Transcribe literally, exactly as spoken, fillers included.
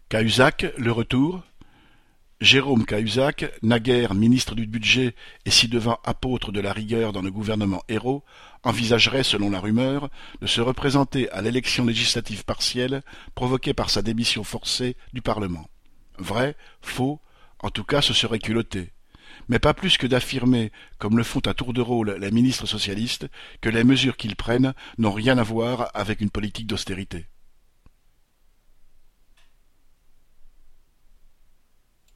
Cahuzac, le retour. Jérôme Cahuzac, naguère ministre du Budget et ci-devant apôtre de la rigueur dans le gouvernement Ayrault, envisagerait, selon la rumeur, de se représenter à l'élection législative partielle provoquée par sa démission forcée du Parlement. Vrai, faux, en tout cas ce serait culotté. Mais pas plus que d'affirmer, comme le font à tour de rôle les ministres socialistes, que les mesures qu'ils prennent n'ont rien à voir avec une politique d'austérité.